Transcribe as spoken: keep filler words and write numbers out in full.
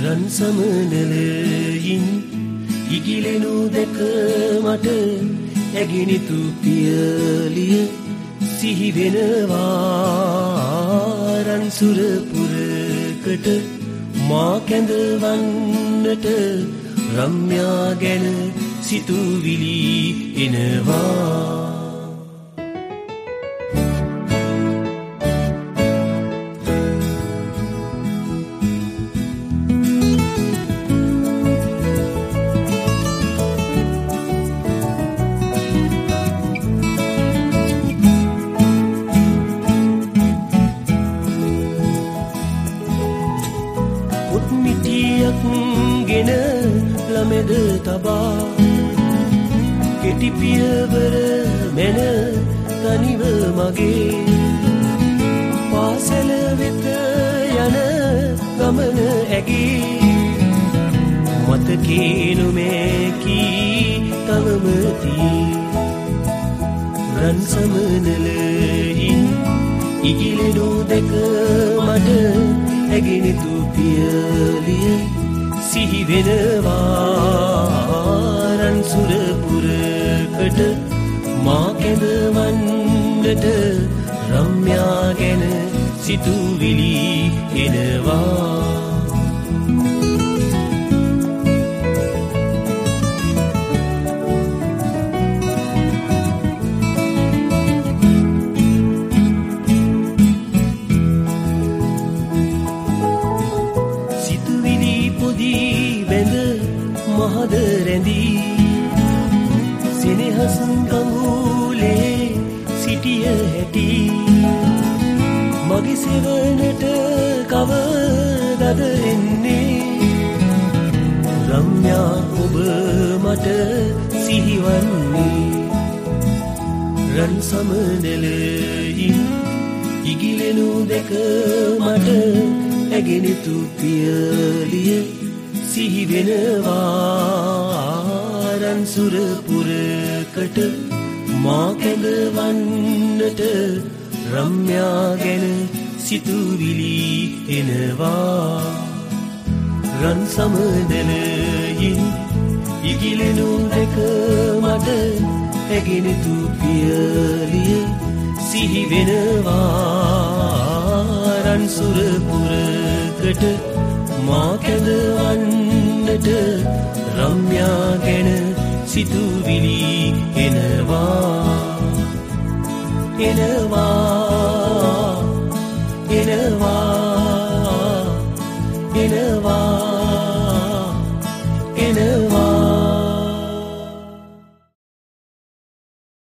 රන් සමනලයින් ඉගිලෙනු දැක මට ඇගිනිතු පියලිය සිහි වෙනවා රන් සුරපුරකට මා කැඳවන්නට රම්‍යා ගැන සිතුවිලි එනවා ගෙන ළමෙද තබා කෙටි පියවර මෙන තනිව මගේ පාසල වෙත යන ගමන ඇගේ මතකේ නොමැකී තවම තී රන් සමනලයින් ඉගිලෙනු දැක මට ඇගෙනිතු පියලිය සිහි වෙනවා රන් සුරපුරකට මා කැඳවන්නට රම්‍යා ගැන සිතුවිලි එනවා මහද රැඳී සෙනෙහස් ගඟුලේ සිටිය හැටි මගේ සෙවණට කවදද එන්නේ රම්‍යා ඔබ මට සිහිවන්නේ රන් සමනලයින් ඉගිලෙනු දැක මට ඇගෙනිතු පියලිය සිහි වෙනවා රන් සුරපුරකට මා කැඳවන්නට රම්‍යා ගැන සිතුවිලි එනවා රන් සමනලයින් ඉගිලෙනු දැක මට ඇගෙනිතු පියලිය සිහි වෙනවා රන් සුරපුරකට මා කැඳවන්නට රම්‍යා ගැන සිතුවිලි එනවා එනවා එනවා එනවා